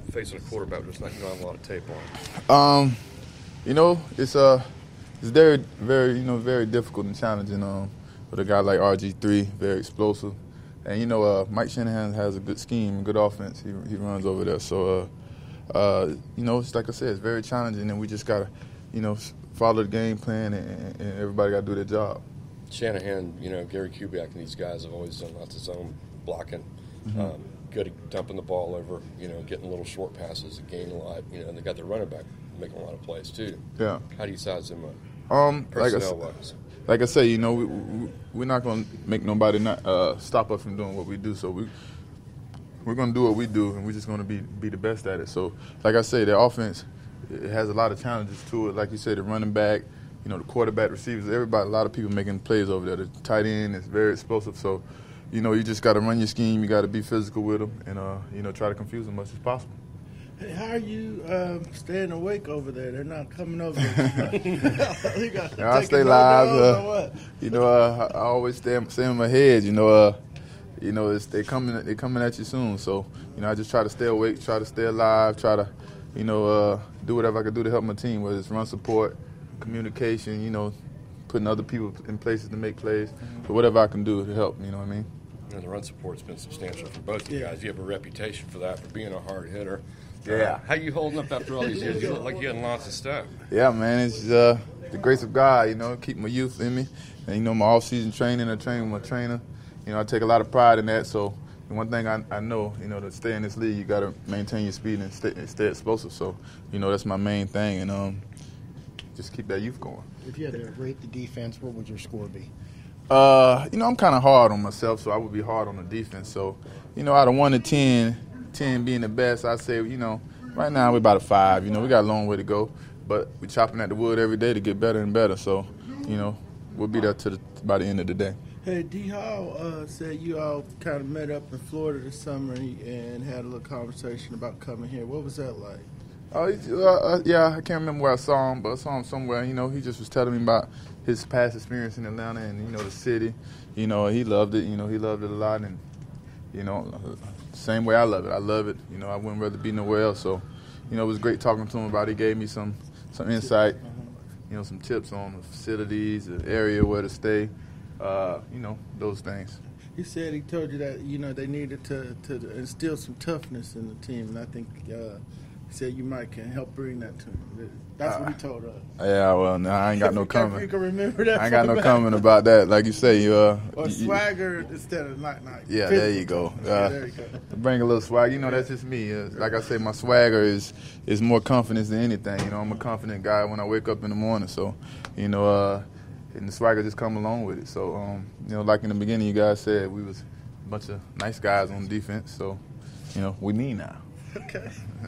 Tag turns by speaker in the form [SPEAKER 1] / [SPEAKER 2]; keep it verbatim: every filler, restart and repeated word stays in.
[SPEAKER 1] facing a quarterback just not, you don't have a lot of tape on?
[SPEAKER 2] Um, you know, it's uh, it's very, very, you know, very difficult and challenging. Um, with a guy like R G three, very explosive, and you know, uh, Mike Shanahan has a good scheme, good offense. He he runs over there, so uh, uh, you know, it's like I said, it's very challenging, and we just gotta, you know, follow the game plan, and, and everybody gotta do their job.
[SPEAKER 1] Shanahan, you know, Gary Kubiak and these guys have always done lots of zone blocking.
[SPEAKER 2] Mm-hmm.
[SPEAKER 1] Um, good at dumping the ball over, you know, getting little short passes and gaining a lot. You know, and they got their running back making a lot of plays too.
[SPEAKER 2] Yeah.
[SPEAKER 1] How do you size them up?
[SPEAKER 2] Um, like I,
[SPEAKER 1] personnel-wise?
[SPEAKER 2] Like I say, you know, we, we, we're not going to make nobody not uh, stop us from doing what we do. So we we're going to do what we do, and we're just going to be be the best at it. So, like I say, the offense, it has a lot of challenges to it. Like you said, the running back, you know, the quarterback, receivers, everybody, a lot of people making plays over there. The tight end is very explosive. So, you know, you just got to run your scheme. You got to be physical with them, and uh, you know, try to confuse them as much as possible.
[SPEAKER 3] Hey, how are you um, staying awake over there? They're not coming over there. you got
[SPEAKER 2] yeah, I stay live. Uh, you know, uh, I always stay, stay in my head. You know, uh, you know, it's, they coming, they coming at you soon. So, you know, I just try to stay awake, try to stay alive, try to, you know, uh, do whatever I can do to help my team, whether it's run support, communication, you know, putting other people in places to make plays, but whatever I can do to help. You know what I mean?
[SPEAKER 1] And the run support's been substantial for both of you
[SPEAKER 3] yeah.
[SPEAKER 1] guys. You have a reputation for that, for being a hard hitter.
[SPEAKER 2] Yeah.
[SPEAKER 1] Uh, how you holding up after all these years? You look like you had lots of stuff.
[SPEAKER 2] Yeah, man. It's uh, the grace of God, you know, keep my youth in me. And, you know, my off-season training, I train with my trainer. You know, I take a lot of pride in that. So the one thing I, I know, you know, to stay in this league, you got to maintain your speed and stay, stay explosive. So, you know, that's my main thing. And um, just keep that youth going.
[SPEAKER 4] If you had to rate the defense, what would your score be?
[SPEAKER 2] Uh, you know, I'm kind of hard on myself, so I would be hard on the defense. So, you know, out of one to ten, ten being the best, I'd say, you know, right now we're about a five. You know, we got a long way to go, but we're chopping at the wood every day to get better and better. So, you know, we'll be there to the, by the end of the day.
[SPEAKER 3] Hey, D. Hall uh, said you all kind of met up in Florida this summer and had a little conversation about coming here. What was that like?
[SPEAKER 2] Oh, uh, uh, yeah, I can't remember where I saw him, but I saw him somewhere. You know, he just was telling me about his past experience in Atlanta and, you know, the city. You know, he loved it. You know, he loved it a lot. And, you know, same way I love it. I love it. You know, I wouldn't rather be nowhere else. So, you know, it was great talking to him about it. He gave me some, some insight, you know, some tips on the facilities, the area where to stay, uh, you know, those things.
[SPEAKER 3] He said he told you that, you know, they needed to, to instill some toughness in the team. And I think uh, he said you might can help bring that to him. That's uh, what he told us.
[SPEAKER 2] Yeah, well, no, I ain't got no comment.
[SPEAKER 3] You can remember that.
[SPEAKER 2] I ain't got no comment about that. Like you say, you uh,
[SPEAKER 3] or
[SPEAKER 2] you,
[SPEAKER 3] swagger instead of not night.
[SPEAKER 2] Yeah, there you go. Uh,
[SPEAKER 3] yeah, there you go.
[SPEAKER 2] Bring a little swag. You know, that's just me. Uh, like I say, my swagger is is more confidence than anything. You know, I'm a confident guy when I wake up in the morning. So, you know, uh, and the swagger just come along with it. So, um, you know, like in the beginning, you guys said we was a bunch of nice guys on defense. So, you know, we mean now.
[SPEAKER 3] Okay.